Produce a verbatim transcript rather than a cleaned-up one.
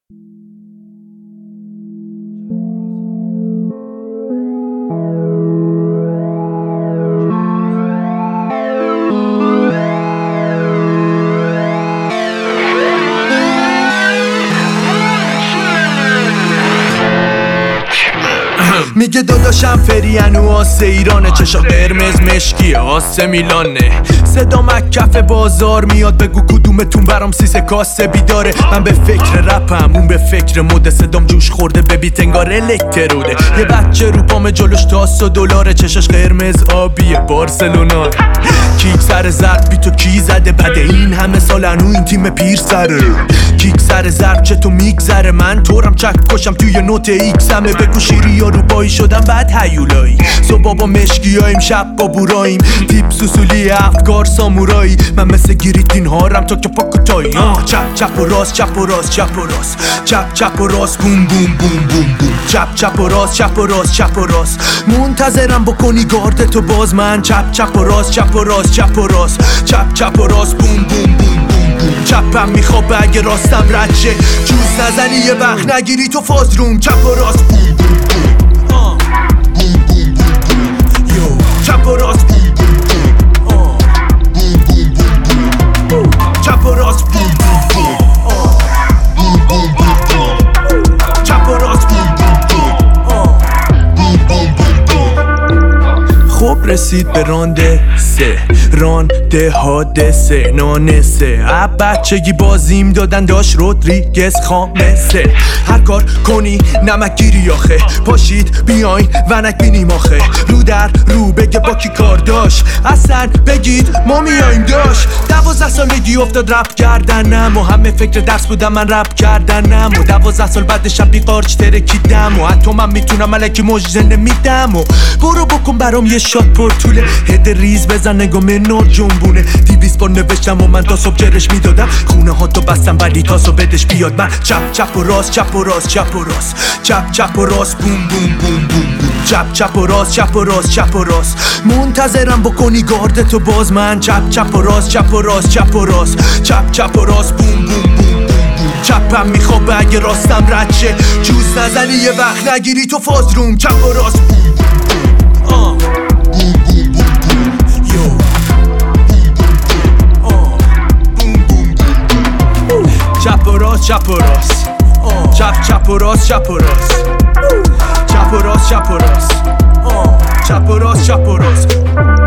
میگه داداشم فریانو آسه ایرانه، چشا قرمز مشکیه آسه میلانه، صدا مکف بازار میاد بگو کدومتون برام سیسه کاسه بیداره. من به فکر رپم اون به فکر مده، صدام جوش خورده به بیت انگار الکتروده. یه بچه رو پام جلوش تاس و دلاره، چشاش قرمز آبیه بارسلونا. کیک سر ضرب بی تو کی زده بده، این همه سال انو این تیم پیر سره. کیک سر ضرب چه تو میگذره، من طورم چک کشم توی نوت ایکس همه بگو شیری یا رو بایی شدم بعد هیولایی. صبح با مشکیاییم شب با بوراییم، تیپ سوسولی افکار سامورایی. من مثل گریتین هارم تا که پاکوتایی. چپ چپ و راست چپ و راست چپ و راست چپ چپ و راست بوم بوم بوم بوم بوم. چپ چپ و راست چپ و راست چپ و راست منتظرم بکنی گارد تو باز. من چپ چپ و راست چپ و راست چپ و راست چپ چپ و راست بوم بوم بوم بوم. چپم میخوابه اگه راستم رد شه، جوز نزنی یه وقت نگیری تو فاز روم. چپ و راست بوم بوم بوم بوم بوم بوم. یو چپ و راست بوم بوم بوم بوم بوم بوم. چپ و راست بوم بوم بوم بوم بوم بوم. چپ و راست بوم بوم بوم بوم بوم. خب رسید به رانده سه، رانده حادثه نانسه. اب بچگی بازیم دادن داشت رودریگز خامسه. هر کار کنی نمک گیری آخه، پاشید بیاین ونک بینیم آخه. رو در رو بگه با کی کار داشت، اصلا بگید ما میاییم داشت. دوازده سالگی افتاد رپ کردنم و همه فکر درس بودم من رپ کردنم. و دوازده سال بعد شب بی قارچ ترکیدم و حتی من میتونم ملکی مجزه نمیدم. و برو بکن برام یه شات پر طوله، هد ریز بزن نگاه منار جنبونه. دیویس با نوشتم و من تا صبح جرش میدادم، خونه ها تو بستم ولی تاسو بدش بیاد. من چپ چپ و راست چپ و راست چپ و راست چپ چپ و راست بوم بوم بوم بوم بوم. چپ چپ و راست چپ و راست چپ و راست منتظرم بکنی گارد تو باز. من چپ چپ و راست چپ و راست چپ و راست چپ چپ و راست بوم بوم بوم بوم. چپم میخوابه اگه راستم رد شه، جوز نزنی یه وقت نگیری تو فاز روم. چپ و راست بوم بوم بوم بوم بوم. یو چپ و راست چپ و راست چپ چپ و راست چپ و راست چپ و راست چپ و راست چپ و راست چپ و راست.